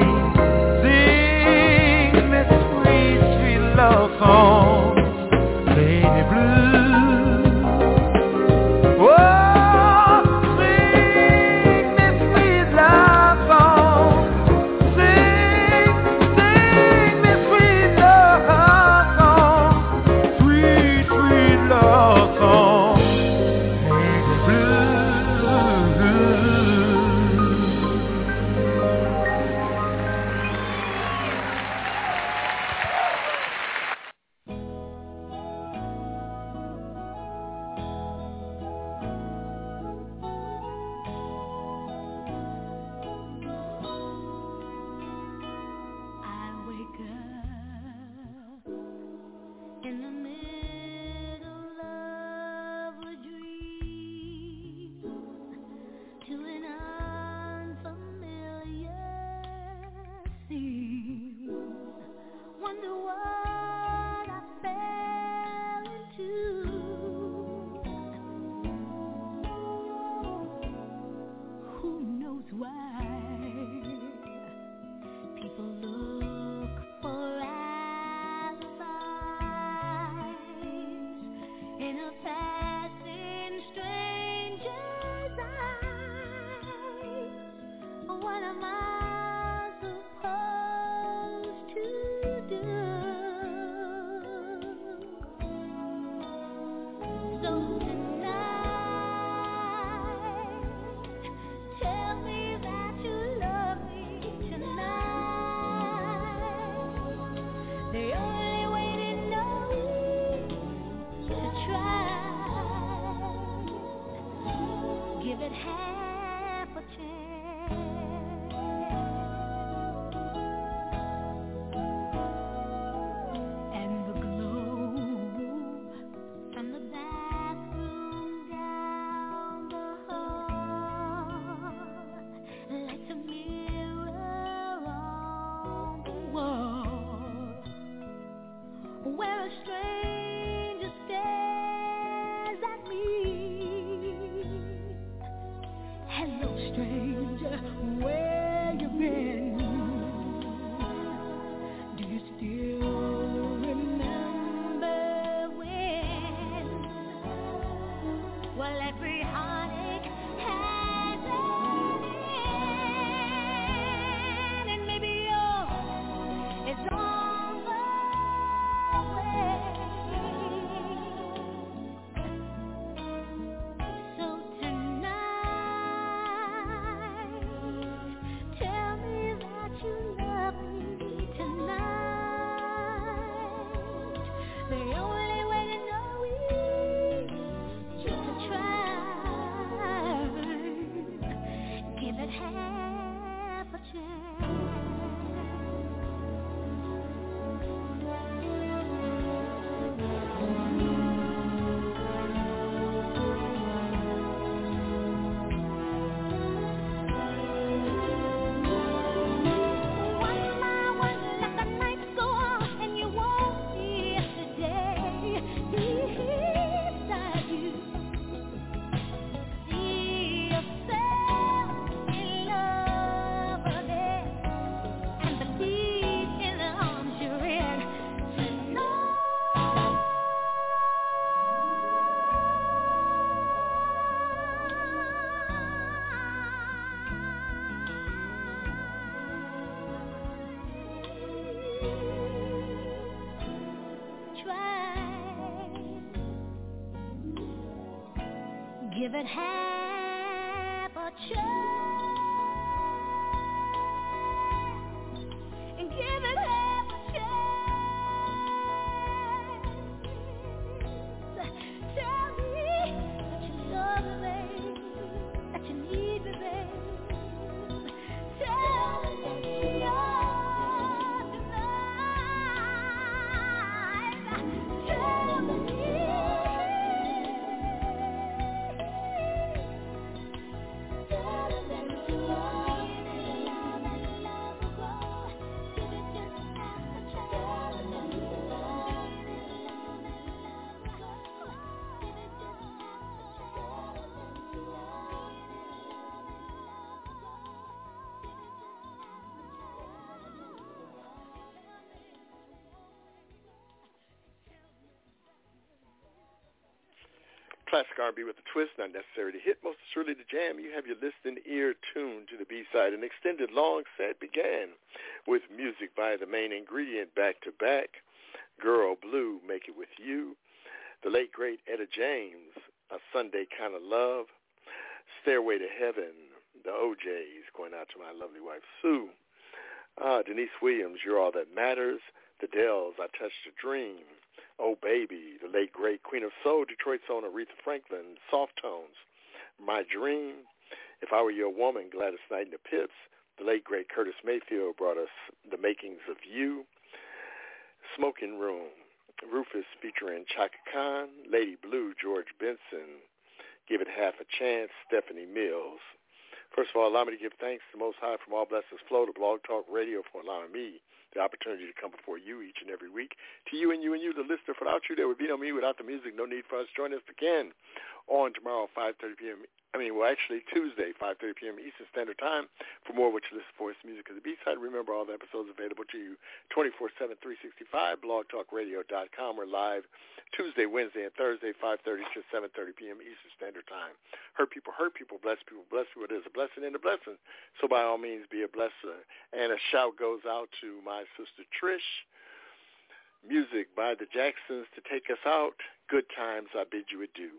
sing this sweet, sweet love song, Lady Blue. Oh, sing this sweet love song. Sing this sweet love song. Sweet, sweet love song, Lady Blue. I wake up in the middle of a dream to an unfamiliar scene. Wonder what I fell into. Who knows why? People look for alibis in a passing stranger's eyes. What am I supposed to do? So tonight, tell me that you love me tonight. Give it half a chance and give it half a chance. Tell me that you love me, babe, that you need me, babe. Tell me that you're tonight. Tell me. Classic R&B with a twist, not necessary to hit, most surely to jam. You have your listening ear tuned to the B-side. An extended long set began with music by the main ingredient back-to-back. Girl Blue, Make It With You. The late, great Etta James, A Sunday Kind of Love. Stairway to Heaven, the OJs, going out to my lovely wife, Sue. Denise Williams, You're All That Matters. The Dells, I Touched a Dream. Oh Baby, the late great Queen of Soul, Detroit's own Aretha Franklin, Soft Tones, My Dream, If I Were Your Woman, Gladys Knight and the Pips, the late great Curtis Mayfield brought us The Makings of You, Smoking Room, Rufus featuring Chaka Khan, Lady Blue, George Benson, Give It Half a Chance, Stephanie Mills. First of all, allow me to give thanks to the Most High from all blessings flow to Blog Talk Radio for allowing me the opportunity to come before you each and every week. To you and you and you, the listener, for without you, there would be no me. Without the music, no need for us. Join us again on tomorrow, 5:30 p.m. Tuesday, 5:30 p.m. Eastern Standard Time. For more what you listen for, it's music of the B-side. Remember, all the episodes available to you 24/7, 365, blogtalkradio.com. We're live Tuesday, Wednesday, and Thursday, 5:30 to 7:30 p.m. Eastern Standard Time. Hurt people, bless people, bless people. There's a blessing and a blessing. So by all means, be a blesser. And a shout goes out to my sister Trish. Music by the Jacksons to take us out. Good times, I bid you adieu.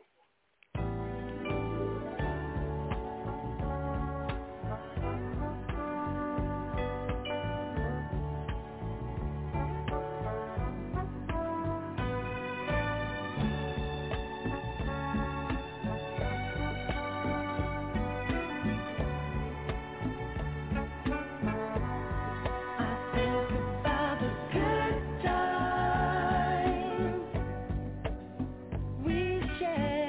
Yeah.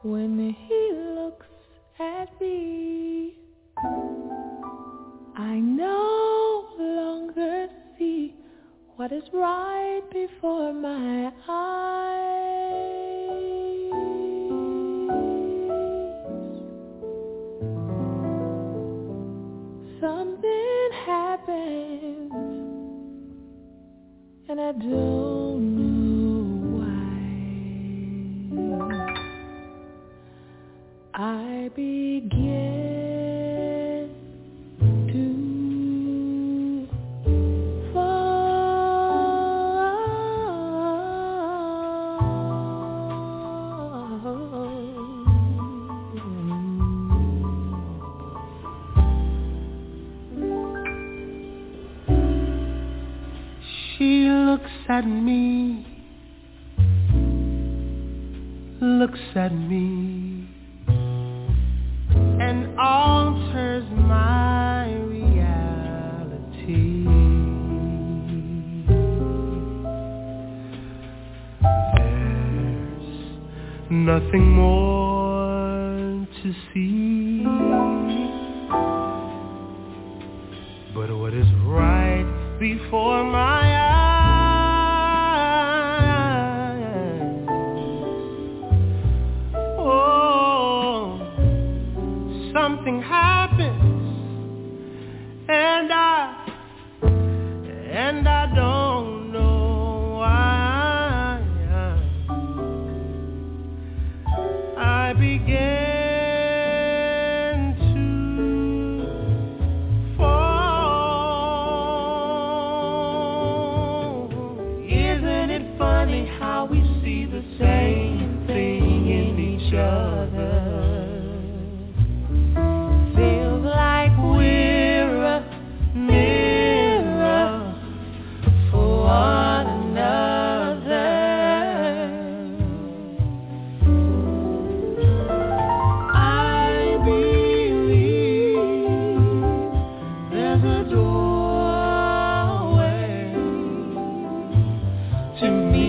when he looks at me, I no longer see what is right before my eyes. Something happens, and I don't know why. I begin to She looks at me, and alters my reality. There's nothing more to see but what is right before my eyes. Oh, something happens, and I don't know why. I began how we see the same thing in each other. Feels like we're a mirror for one another. I believe there's a doorway to me.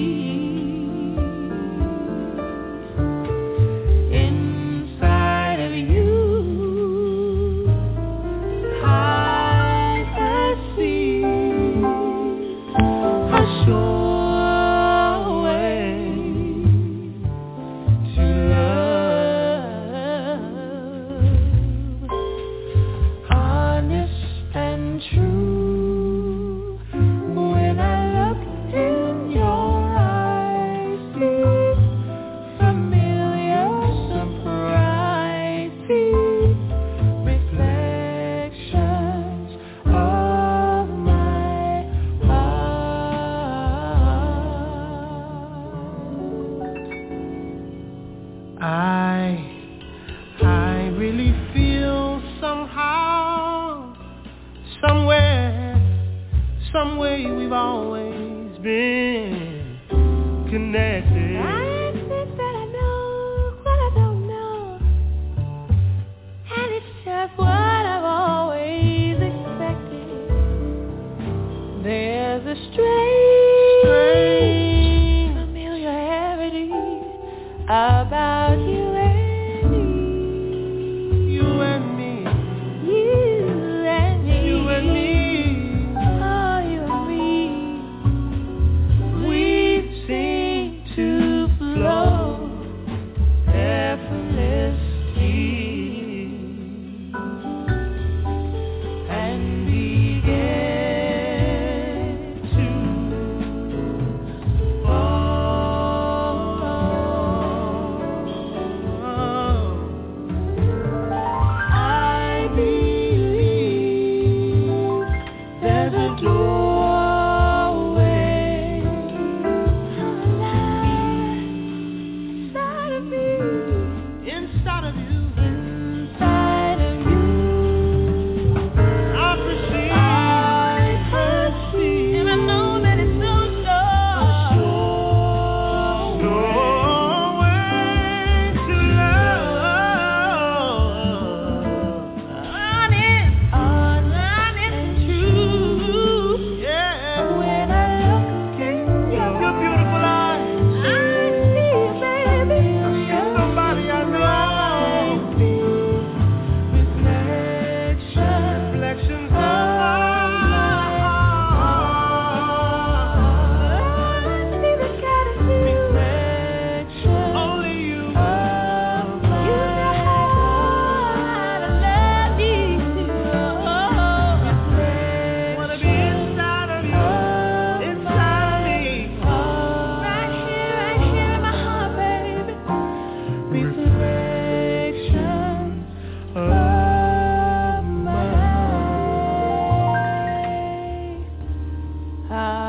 I really feel somehow, some way we've always been connected. I think that I know what I don't know, and it's just what I've always expected. There's a strange familiarity about you and me. You and me. You and me. You and me. Oh, you and me. We seem to flow effortlessly and begin to I believe there's a doorway inside of me, inside of you, inside of you. I perceive, and I know that it's so doorway to love. On it, to, yeah. how